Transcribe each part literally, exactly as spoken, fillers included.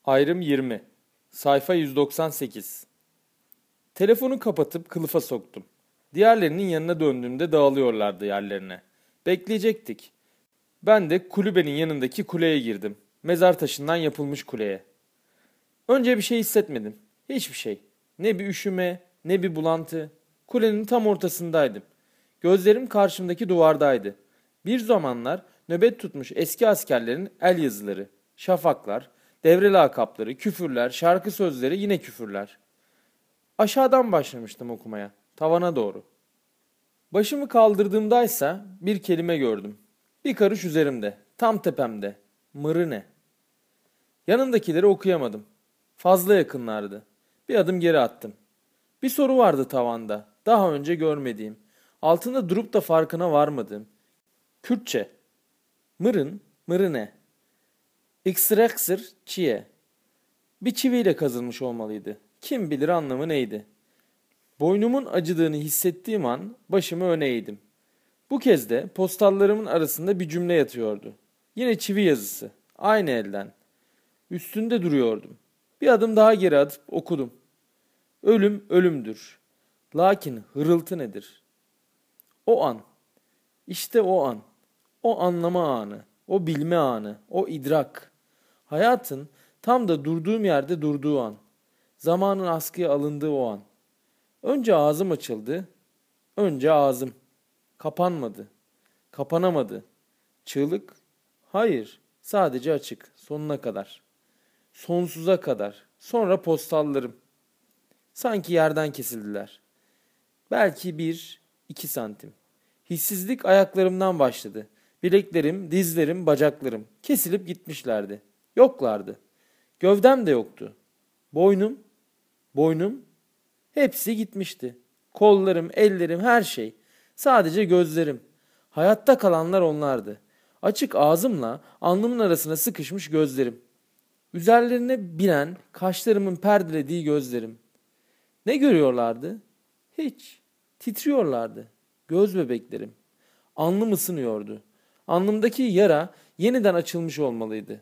Ayrım yirmi. Sayfa yüz doksan sekiz. Telefonu kapatıp kılıfa soktum. Diğerlerinin yanına döndüğümde dağılıyorlardı yerlerine. Bekleyecektik. Ben de kulübenin yanındaki kuleye girdim. Mezar taşından yapılmış kuleye. Önce bir şey hissetmedim. Hiçbir şey. Ne bir üşüme, ne bir bulantı. Kulenin tam ortasındaydım. Gözlerim karşımdaki duvardaydı. Bir zamanlar nöbet tutmuş eski askerlerin el yazıları, şafaklar, devre lakapları, küfürler, şarkı sözleri, yine küfürler. Aşağıdan başlamıştım okumaya, tavana doğru. Başımı kaldırdığımdaysa bir kelime gördüm. Bir karış üzerimde, tam tepemde. Mırı. Yanındakileri okuyamadım. Fazla yakınlardı. Bir adım geri attım. Bir soru vardı tavanda, daha önce görmediğim. Altında durup da farkına varmadığım. Kürtçe. Mırın, mırı ne? İksreksir çiye. Bir çiviyle kazılmış olmalıydı. Kim bilir anlamı neydi? Boynumun acıdığını hissettiğim an başımı öne eğdim. Bu kez de postallarımın arasında bir cümle yatıyordu. Yine çivi yazısı. Aynı elden. Üstünde duruyordum. Bir adım daha geri atıp okudum. Ölüm ölümdür. Lakin hırıltı nedir? O an. İşte o an. O anlama anı. O bilme anı. O idrak. Hayatın tam da durduğum yerde durduğu an. Zamanın askıya alındığı o an. Önce ağzım açıldı. Önce ağzım. Kapanmadı. Kapanamadı. Çığlık? Hayır. Sadece açık. Sonuna kadar. Sonsuza kadar. Sonra postallarım. Sanki yerden kesildiler. Belki bir, iki santim. Hissizlik ayaklarımdan başladı. Bileklerim, dizlerim, bacaklarım kesilip gitmişlerdi. Yoklardı. Gövdem de yoktu. Boynum, boynum, hepsi gitmişti. Kollarım, ellerim, her şey. Sadece gözlerim. Hayatta kalanlar onlardı. Açık ağzımla alnımın arasına sıkışmış gözlerim. Üzerlerine binen kaşlarımın perdelediği gözlerim. Ne görüyorlardı? Hiç. Titriyorlardı. Göz bebeklerim. Alnım ısınıyordu. Alnımdaki yara yeniden açılmış olmalıydı.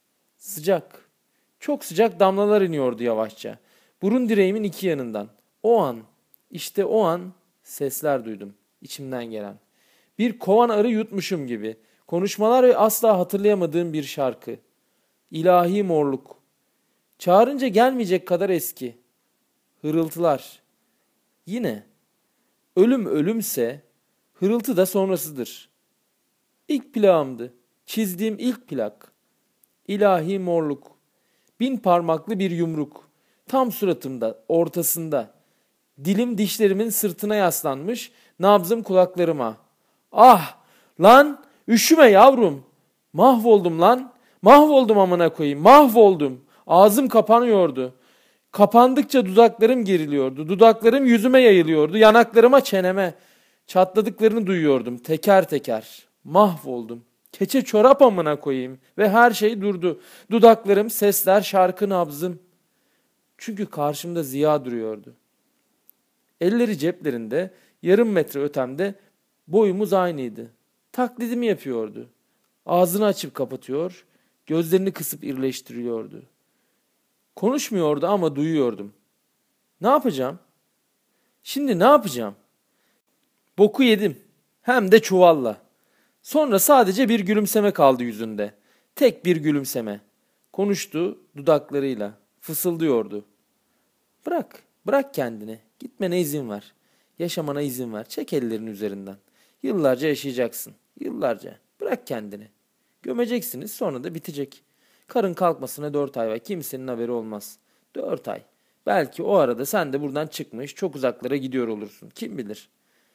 Sıcak. Çok sıcak damlalar iniyordu yavaşça. Burun direğimin iki yanından. O an, işte o an sesler duydum. İçimden gelen. Bir kovan arı yutmuşum gibi. Konuşmalar ve asla hatırlayamadığım bir şarkı. İlahi morluk. Çağırınca gelmeyecek kadar eski. Hırıltılar. Yine. Ölüm ölümse hırıltı da sonrasıdır. İlk plağımdı. Çizdiğim ilk plak. İlahi morluk. Bin parmaklı bir yumruk. Tam suratımda, ortasında. Dilim dişlerimin sırtına yaslanmış, nabzım kulaklarıma. Ah! Lan! Üşüme yavrum! Mahvoldum lan! Mahvoldum amına koyayım! Mahvoldum! Ağzım kapanıyordu. Kapandıkça dudaklarım geriliyordu. Dudaklarım yüzüme yayılıyordu. Yanaklarıma, çeneme. Çatladıklarını duyuyordum teker teker. Mahvoldum. Keçe çorap amına koyayım. Ve her şey durdu. Dudaklarım, sesler, şarkı, nabzım. Çünkü karşımda Ziya duruyordu. Elleri ceplerinde, yarım metre ötemde, boyumuz aynıydı. Taklidimi yapıyordu. Ağzını açıp kapatıyor, gözlerini kısıp irleştiriyordu. Konuşmuyordu ama duyuyordum. Ne yapacağım? Şimdi ne yapacağım? Boku yedim. Hem de çuvalla. Sonra sadece bir gülümseme kaldı yüzünde. Tek bir gülümseme. Konuştu dudaklarıyla. Fısıldıyordu. Bırak, bırak kendini. Gitmene izin ver. Yaşamana izin ver. Çek ellerin üzerinden. Yıllarca yaşayacaksın. Yıllarca. Bırak kendini. Gömeceksiniz, sonra da bitecek. Karın kalkmasına dört ay var. Kimsenin haberi olmaz. Dört ay. Belki o arada sen de buradan çıkmış, çok uzaklara gidiyor olursun. Kim bilir?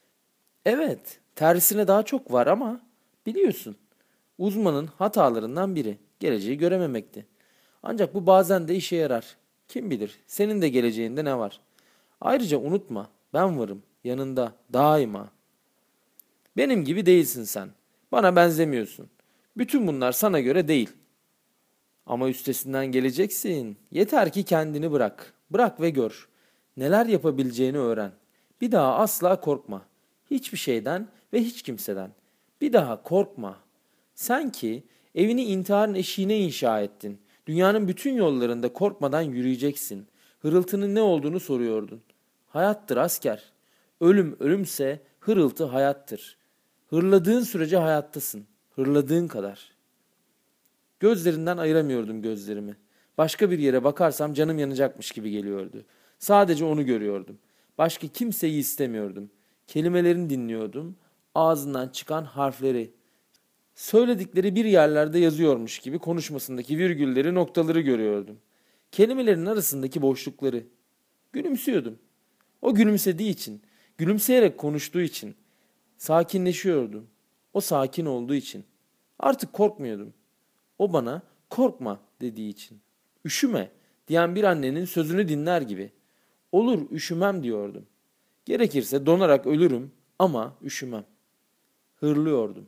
Evet, tersine daha çok var ama biliyorsun. Uzmanın hatalarından biri geleceği görememekti. Ancak bu bazen de işe yarar. Kim bilir, senin de geleceğinde ne var? Ayrıca unutma, ben varım, yanında, daima. Benim gibi değilsin sen. Bana benzemiyorsun. Bütün bunlar sana göre değil. Ama üstesinden geleceksin. Yeter ki kendini bırak. Bırak ve gör. Neler yapabileceğini öğren. Bir daha asla korkma. Hiçbir şeyden ve hiç kimseden. Bir daha korkma. Sen ki evini intiharın eşiğine inşa ettin. Dünyanın bütün yollarında korkmadan yürüyeceksin. Hırıltının ne olduğunu soruyordun. Hayattır asker. Ölüm ölümse hırıltı hayattır. Hırladığın sürece hayattasın. Hırladığın kadar. Gözlerinden ayıramıyordum gözlerimi. Başka bir yere bakarsam canım yanacakmış gibi geliyordu. Sadece onu görüyordum. Başka kimseyi istemiyordum. Kelimelerini dinliyordum. Ağzından çıkan harfleri. Söyledikleri bir yerlerde yazıyormuş gibi konuşmasındaki virgülleri, noktaları görüyordum. Kelimelerin arasındaki boşlukları. Gülümsüyordum. O gülümsediği için, gülümseyerek konuştuğu için sakinleşiyordum. O sakin olduğu için. Artık korkmuyordum. O bana korkma dediği için. Üşüme diyen bir annenin sözünü dinler gibi. Olur üşümem diyordum. Gerekirse donarak ölürüm ama üşümem. Hırlıyordum.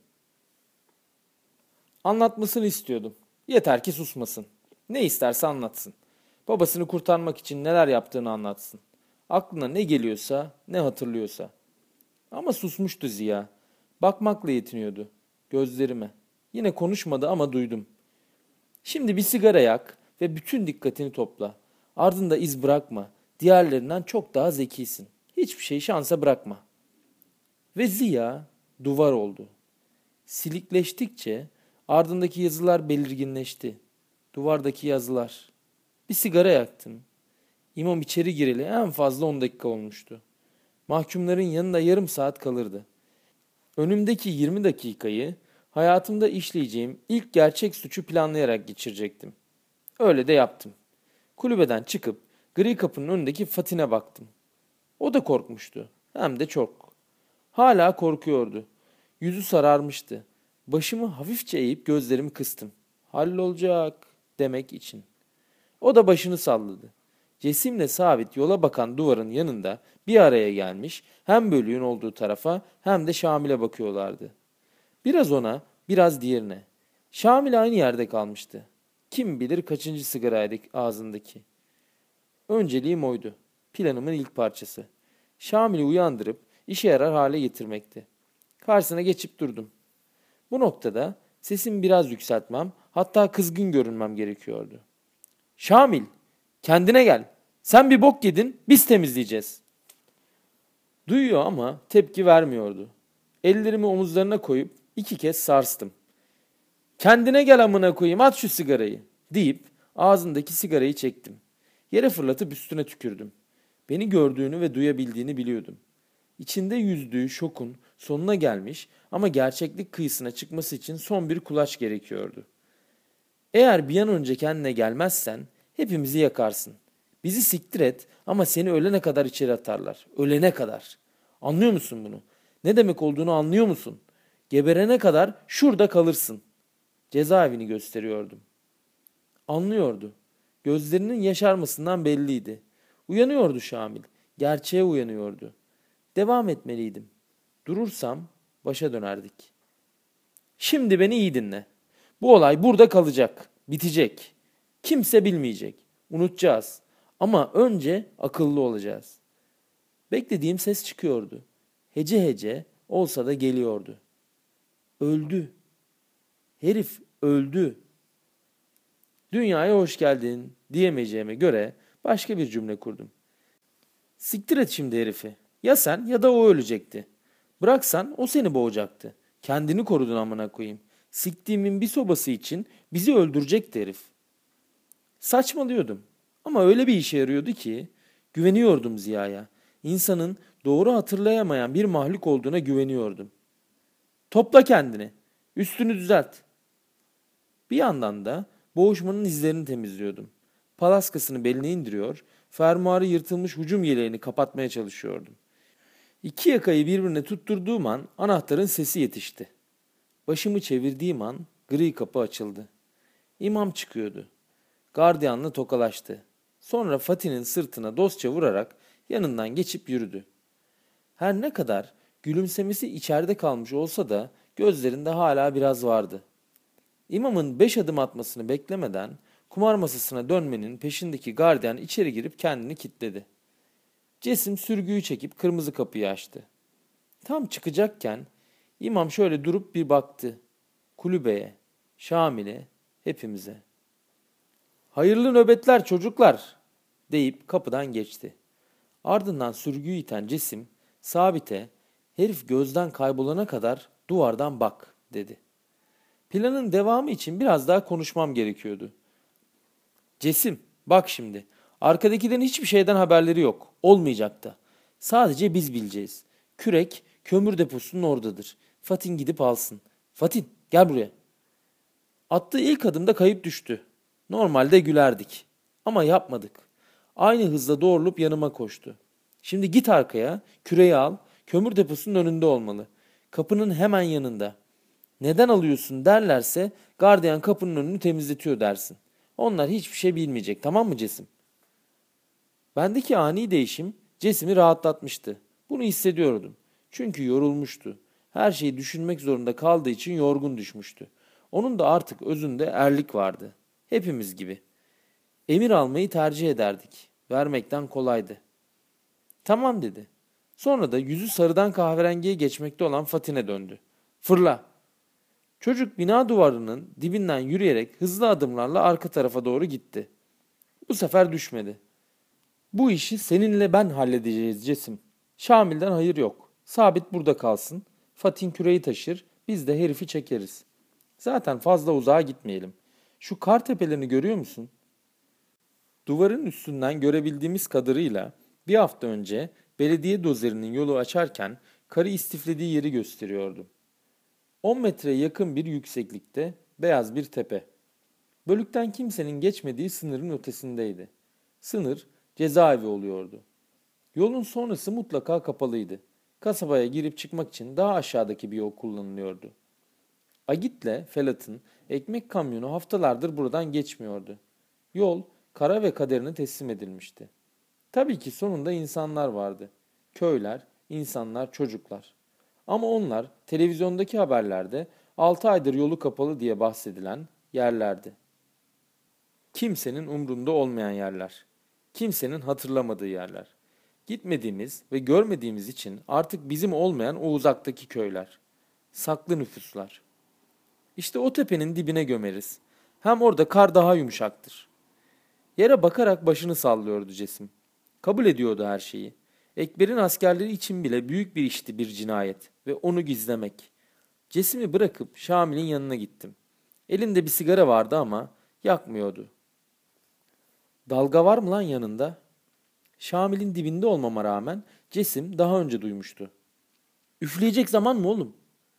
Anlatmasını istiyordum. Yeter ki susmasın. Ne isterse anlatsın. Babasını kurtarmak için neler yaptığını anlatsın. Aklına ne geliyorsa, ne hatırlıyorsa. Ama susmuştu Ziya. Bakmakla yetiniyordu. Gözlerime. Yine konuşmadı ama duydum. Şimdi bir sigara yak ve bütün dikkatini topla. Ardında iz bırakma. Diğerlerinden çok daha zekisin. Hiçbir şeyi şansa bırakma. Ve Ziya duvar oldu. Silikleştikçe ardındaki yazılar belirginleşti. Duvardaki yazılar. Bir sigara yaktım. İmam içeri gireli en fazla on dakika olmuştu. Mahkumların yanında yarım saat kalırdı. Önümdeki yirmi dakikayı hayatımda işleyeceğim ilk gerçek suçu planlayarak geçirecektim. Öyle de yaptım. Kulübeden çıkıp gri kapının önündeki Fatin'e baktım. O da korkmuştu. Hem de çok. Hala korkuyordu. Yüzü sararmıştı. Başımı hafifçe eğip gözlerimi kıstım. Hallolacak demek için. O da başını salladı. Cesimle sabit yola bakan duvarın yanında bir araya gelmiş, hem bölüğün olduğu tarafa hem de Şamil'e bakıyorlardı. Biraz ona, biraz diğerine. Şamil aynı yerde kalmıştı. Kim bilir kaçıncı sigaraydı ağzındaki. Önceliğim oydu. Planımın ilk parçası. Şamil'i uyandırıp işe yarar hale getirmekti. Karşısına geçip durdum. Bu noktada sesimi biraz yükseltmem, hatta kızgın görünmem gerekiyordu. Şamil, kendine gel. Sen bir bok yedin, biz temizleyeceğiz. Duyuyor ama tepki vermiyordu. Ellerimi omuzlarına koyup iki kez sarstım. Kendine gel amına koyayım, at şu sigarayı deyip ağzındaki sigarayı çektim. Yere fırlatıp üstüne tükürdüm. Beni gördüğünü ve duyabildiğini biliyordum. İçinde yüzdüğü şokun sonuna gelmiş ama gerçeklik kıyısına çıkması için son bir kulaç gerekiyordu. Eğer bir an önce kendine gelmezsen hepimizi yakarsın. Bizi siktir et ama seni ölene kadar içeri atarlar. Ölene kadar. Anlıyor musun bunu? Ne demek olduğunu anlıyor musun? Geberene kadar şurada kalırsın. Cezaevini gösteriyordum. Anlıyordu. Gözlerinin yaşarmasından belliydi. Uyanıyordu Şamil. Gerçeğe uyanıyordu. Devam etmeliydim. Durursam başa dönerdik. Şimdi beni iyi dinle. Bu olay burada kalacak. Bitecek. Kimse bilmeyecek. Unutacağız. Ama önce akıllı olacağız. Beklediğim ses çıkıyordu. Hece hece olsa da geliyordu. Öldü. Herif öldü. Dünyaya hoş geldin diyemeyeceğime göre başka bir cümle kurdum. Siktir et şimdi herifi. Ya sen ya da o ölecekti. Bıraksan o seni boğacaktı. Kendini korudun amına koyayım. Siktiğimin bir sobası için bizi öldürecekti herif. Saçmalıyordum. Ama öyle bir işe yarıyordu ki güveniyordum Ziya'ya. İnsanın doğru hatırlayamayan bir mahluk olduğuna güveniyordum. Topla kendini. Üstünü düzelt. Bir yandan da boğuşmanın izlerini temizliyordum. Palaskasını beline indiriyor, fermuarı yırtılmış hücum yeleğini kapatmaya çalışıyordum. İki yakayı birbirine tutturduğum an anahtarın sesi yetişti. Başımı çevirdiğim an gri kapı açıldı. İmam çıkıyordu. Gardiyanla tokalaştı. Sonra Fatih'in sırtına dostça vurarak yanından geçip yürüdü. Her ne kadar gülümsemesi içeride kalmış olsa da gözlerinde hala biraz vardı. İmamın beş adım atmasını beklemeden kumar masasına dönmenin peşindeki gardiyan içeri girip kendini kilitledi. Cesim sürgüyü çekip kırmızı kapıyı açtı. Tam çıkacakken imam şöyle durup bir baktı. Kulübeye, Şamil'e, hepimize. Hayırlı nöbetler çocuklar deyip kapıdan geçti. Ardından sürgüyü iten cisim Sabit'e herif gözden kaybolana kadar duvardan bak dedi. Planın devamı için biraz daha konuşmam gerekiyordu. Cesim, bak şimdi. Arkadakilerin hiçbir şeyden haberleri yok. Olmayacak da. Sadece biz bileceğiz. Kürek kömür deposunun oradadır. Fatin gidip alsın. Fatin, gel buraya. Attığı ilk adımda kayıp düştü. Normalde gülerdik. Ama yapmadık. Aynı hızla doğrulup yanıma koştu. Şimdi git arkaya, küreği al. Kömür deposunun önünde olmalı. Kapının hemen yanında. Neden alıyorsun derlerse gardiyan kapının önünü temizletiyor dersin. Onlar hiçbir şey bilmeyecek, tamam mı Cesim? Bendeki ani değişim Cesim'i rahatlatmıştı. Bunu hissediyordum. Çünkü yorulmuştu. Her şeyi düşünmek zorunda kaldığı için yorgun düşmüştü. Onun da artık özünde erlik vardı. Hepimiz gibi. Emir almayı tercih ederdik. Vermekten kolaydı. Tamam dedi. Sonra da yüzü sarıdan kahverengiye geçmekte olan Fatin'e döndü. Fırla. Çocuk bina duvarının dibinden yürüyerek hızlı adımlarla arka tarafa doğru gitti. Bu sefer düşmedi. Bu işi seninle ben halledeceğiz Cesim. Şamil'den hayır yok. Sabit burada kalsın. Fatin küreği taşır. Biz de herifi çekeriz. Zaten fazla uzağa gitmeyelim. Şu kar tepelerini görüyor musun? Duvarın üstünden görebildiğimiz kadarıyla bir hafta önce belediye dozerinin yolu açarken karı istiflediği yeri gösteriyordu. on metreye yakın bir yükseklikte beyaz bir tepe. Bölükten kimsenin geçmediği sınırın ötesindeydi. Sınır cezaevi oluyordu. Yolun sonrası mutlaka kapalıydı. Kasabaya girip çıkmak için daha aşağıdaki bir yol kullanılıyordu. Agit'le Felat'ın ekmek kamyonu haftalardır buradan geçmiyordu. Yol kara ve kaderine teslim edilmişti. Tabii ki sonunda insanlar vardı. Köyler, insanlar, çocuklar. Ama onlar televizyondaki haberlerde altı aydır yolu kapalı diye bahsedilen yerlerdi. Kimsenin umrunda olmayan yerler. Kimsenin hatırlamadığı yerler. Gitmediğimiz ve görmediğimiz için artık bizim olmayan o uzaktaki köyler. Saklı nüfuslar. İşte o tepenin dibine gömeriz. Hem orada kar daha yumuşaktır. Yere bakarak başını sallıyordu Cesim. Kabul ediyordu her şeyi. Ekber'in askerleri için bile büyük bir işti bir cinayet ve onu gizlemek. Cesim'i bırakıp Şamil'in yanına gittim. Elinde bir sigara vardı ama yakmıyordu. Dalga var mı lan yanında? Şamil'in dibinde olmama rağmen Cesim daha önce duymuştu. Üfleyecek zaman mı oğlum?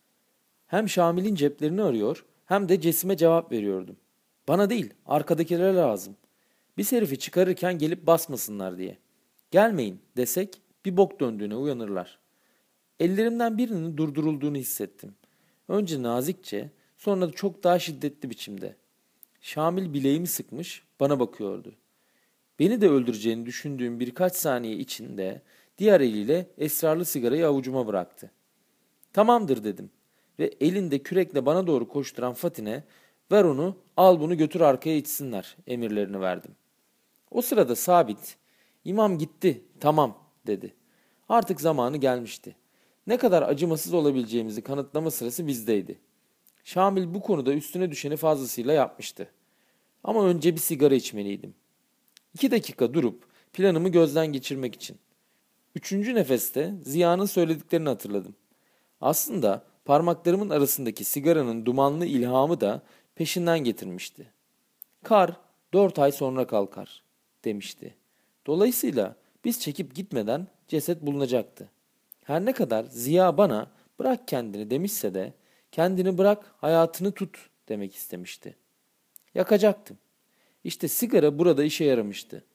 Hem Şamil'in ceplerini arıyor hem de Cesim'e cevap veriyordum. Bana değil, arkadakilere lazım. Biz herifi çıkarırken gelip basmasınlar diye. Gelmeyin desek bir bok döndüğüne uyanırlar. Ellerimden birinin durdurulduğunu hissettim. Önce nazikçe, sonra da çok daha şiddetli biçimde. Şamil bileğimi sıkmış, bana bakıyordu. Beni de öldüreceğini düşündüğüm birkaç saniye içinde diğer eliyle esrarlı sigarayı avucuma bıraktı. Tamamdır dedim ve elinde kürekle bana doğru koşturan Fatine, ver onu, al bunu götür arkaya içsinler emirlerini verdim. O sırada Sabit, İmam gitti, tamam dedi. Artık zamanı gelmişti. Ne kadar acımasız olabileceğimizi kanıtlama sırası bizdeydi. Şamil bu konuda üstüne düşeni fazlasıyla yapmıştı. Ama önce bir sigara içmeliydim. İki dakika durup planımı gözden geçirmek için. Üçüncü nefeste Ziya'nın söylediklerini hatırladım. Aslında parmaklarımın arasındaki sigaranın dumanlı ilhamı da peşinden getirmişti. Kar dört ay sonra kalkar demişti. Dolayısıyla biz çekip gitmeden ceset bulunacaktı. Her ne kadar Ziya bana bırak kendini demişse de kendini bırak hayatını tut demek istemişti. Yakacaktım. İşte sigara burada işe yaramıştı.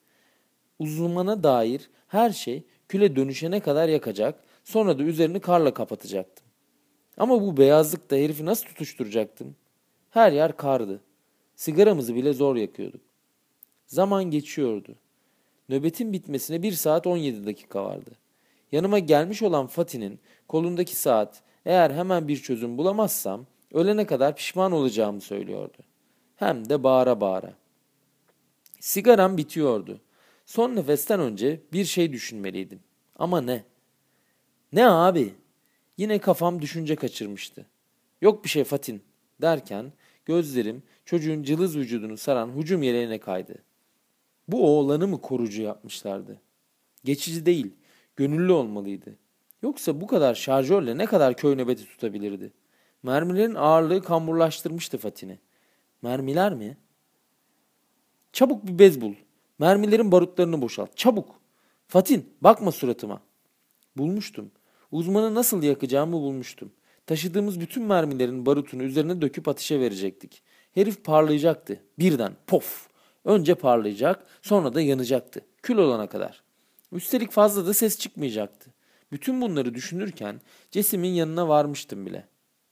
Uzmana dair her şey küle dönüşene kadar yakacak, sonra da üzerini karla kapatacaktım. Ama bu beyazlıkta herifi nasıl tutuşturacaktım? Her yer kardı. Sigaramızı bile zor yakıyorduk. Zaman geçiyordu. Nöbetin bitmesine bir saat on yedi dakika vardı. Yanıma gelmiş olan Fatih'in kolundaki saat eğer hemen bir çözüm bulamazsam ölene kadar pişman olacağımı söylüyordu. Hem de bağıra bağıra. Sigaram bitiyordu. Son nefesten önce bir şey düşünmeliydim. Ama ne? Ne abi? Yine kafam düşünce kaçırmıştı. Yok bir şey Fatin derken gözlerim çocuğun cılız vücudunu saran hücum yeleğine kaydı. Bu oğlanı mı korucu yapmışlardı? Geçici değil, gönüllü olmalıydı. Yoksa bu kadar şarjörle ne kadar köy nöbeti tutabilirdi? Mermilerin ağırlığı kamburlaştırmıştı Fatih'i. Mermiler mi? Çabuk bir bez bul. Mermilerin barutlarını boşalt. Çabuk. Fatin, bakma suratıma. Bulmuştum. Uzmanı nasıl yakacağımı bulmuştum. Taşıdığımız bütün mermilerin barutunu üzerine döküp ateşe verecektik. Herif parlayacaktı. Birden pof. Önce parlayacak, sonra da yanacaktı. Kül olana kadar. Üstelik fazla da ses çıkmayacaktı. Bütün bunları düşünürken Cesim'in yanına varmıştım bile.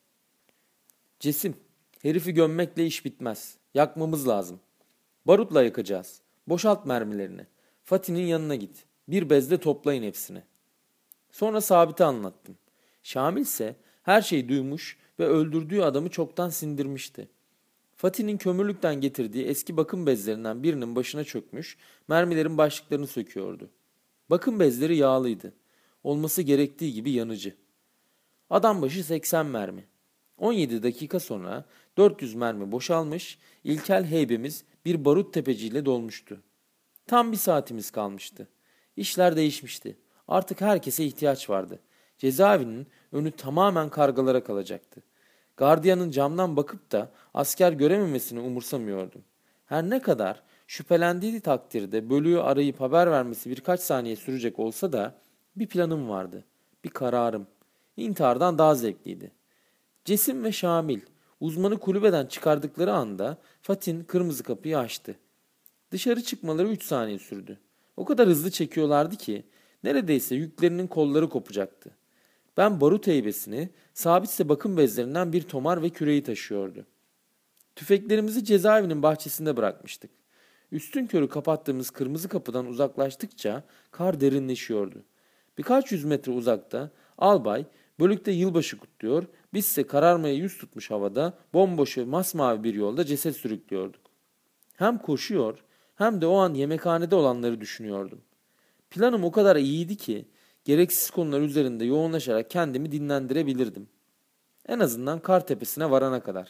Cesim, herifi gömmekle iş bitmez. Yakmamız lazım. Barutla yakacağız. Boşalt mermilerini. Fatih'in yanına git. Bir bezle toplayın hepsini. Sonra Sabit'e anlattım. Şamil ise her şeyi duymuş ve öldürdüğü adamı çoktan sindirmişti. Fatih'in kömürlükten getirdiği eski bakım bezlerinden birinin başına çökmüş, mermilerin başlıklarını söküyordu. Bakım bezleri yağlıydı. Olması gerektiği gibi yanıcı. Adam başı seksen mermi. on yedi dakika sonra dört yüz mermi boşalmış, ilkel heybemiz bir barut tepeciyle dolmuştu. Tam bir saatimiz kalmıştı. İşler değişmişti. Artık herkese ihtiyaç vardı. Cezaevinin önü tamamen kargalara kalacaktı. Gardiyanın camdan bakıp da asker görememesini umursamıyordum. Her ne kadar şüphelendiği takdirde bölüğü arayıp haber vermesi birkaç saniye sürecek olsa da bir planım vardı. Bir kararım. İntihardan daha zevkliydi. Cesim ve Şamil uzmanı kulübeden çıkardıkları anda Fatin kırmızı kapıyı açtı. Dışarı çıkmaları üç saniye sürdü. O kadar hızlı çekiyorlardı ki neredeyse yüklerinin kolları kopacaktı. Ben barut heybesini, Sabit ise bakım bezlerinden bir tomar ve küreği taşıyordu. Tüfeklerimizi cezaevinin bahçesinde bırakmıştık. Üstün körü kapattığımız kırmızı kapıdan uzaklaştıkça kar derinleşiyordu. Birkaç yüz metre uzakta albay bölükte yılbaşı kutluyor, bizse kararmaya yüz tutmuş havada bomboş ve masmavi bir yolda ceset sürüklüyorduk. Hem koşuyor hem de o an yemekhanede olanları düşünüyordum. Planım o kadar iyiydi ki gereksiz konular üzerinde yoğunlaşarak kendimi dinlendirebilirdim. En azından kar tepesine varana kadar.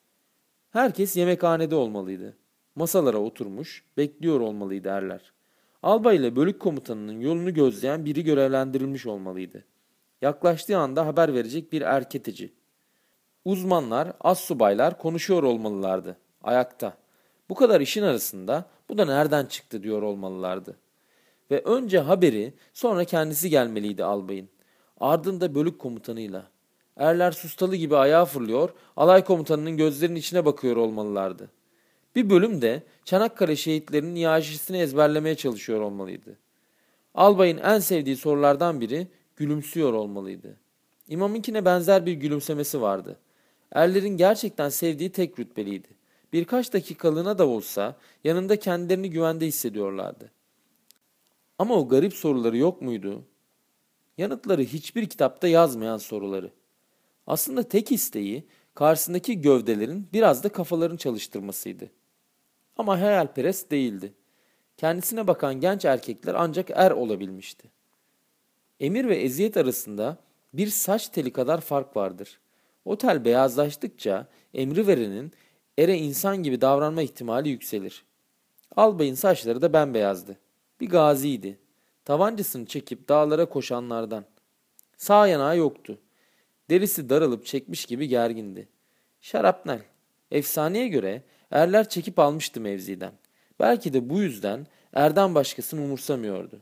Herkes yemekhanede olmalıydı. Masalara oturmuş, bekliyor olmalıydı erler. Albay ile bölük komutanının yolunu gözleyen biri görevlendirilmiş olmalıydı. Yaklaştığı anda haber verecek bir erketeci. Uzmanlar, astsubaylar konuşuyor olmalılardı. Ayakta. Bu kadar işin arasında bu da nereden çıktı diyor olmalılardı. Ve önce haberi sonra kendisi gelmeliydi albayın. Ardında bölük komutanıyla. Erler sustalı gibi ayağa fırlıyor, alay komutanının gözlerinin içine bakıyor olmalılardı. Bir bölüm de Çanakkale şehitlerinin iaşesini ezberlemeye çalışıyor olmalıydı. Albayın en sevdiği sorulardan biri gülümsüyor olmalıydı. İmamınkine benzer bir gülümsemesi vardı. Erlerin gerçekten sevdiği tek rütbeliydi. Birkaç dakikalığına da olsa yanında kendilerini güvende hissediyorlardı. Ama o garip soruları yok muydu? Yanıtları hiçbir kitapta yazmayan soruları. Aslında tek isteği karşısındaki gövdelerin biraz da kafalarını çalıştırmasıydı. Ama hayalperest değildi. Kendisine bakan genç erkekler ancak er olabilmişti. Emir ve eziyet arasında bir saç teli kadar fark vardır. O tel beyazlaştıkça emri verenin ere insan gibi davranma ihtimali yükselir. Albayın saçları da bembeyazdı. Bir gaziydi. Tabancasını çekip dağlara koşanlardan. Sağ yanağı yoktu. Derisi daralıp çekmiş gibi gergindi. Şarapnel. Efsaneye göre erler çekip almıştı mevziden. Belki de bu yüzden erden başkasını umursamıyordu.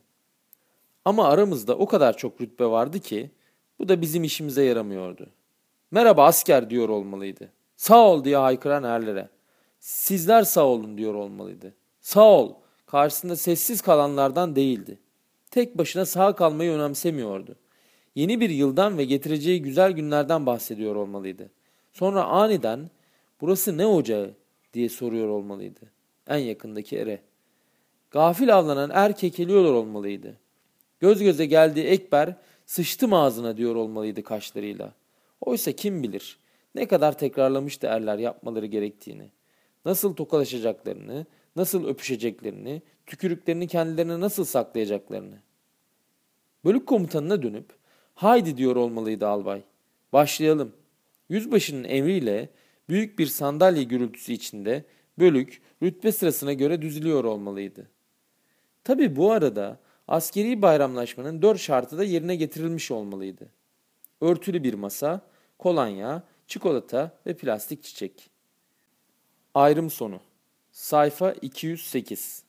Ama aramızda o kadar çok rütbe vardı ki bu da bizim işimize yaramıyordu. Merhaba asker diyor olmalıydı. Sağ ol diye haykıran erlere. Sizler sağ olun diyor olmalıydı. Sağ ol karşısında sessiz kalanlardan değildi. Tek başına sağ kalmayı önemsemiyordu. Yeni bir yıldan ve getireceği güzel günlerden bahsediyor olmalıydı. Sonra aniden burası ne ocağı diye soruyor olmalıydı. En yakındaki ere. Gafil avlanan er kekeliyor olmalıydı. Göz göze geldiği Ekber sıçtım ağzına diyor olmalıydı kaşlarıyla. Oysa kim bilir ne kadar tekrarlamıştı erler yapmaları gerektiğini. Nasıl tokalaşacaklarını, nasıl öpüşeceklerini, tükürüklerini kendilerine nasıl saklayacaklarını. Bölük komutanına dönüp haydi diyor olmalıydı albay. Başlayalım. Yüzbaşının emriyle Büyük bir sandalye gürültüsü içinde bölük rütbe sırasına göre düzülüyor olmalıydı. Tabii bu arada askeri bayramlaşmanın dört şartı da yerine getirilmiş olmalıydı. Örtülü bir masa, kolonya, çikolata ve plastik çiçek. Ayrım sonu. Sayfa iki yüz sekiz.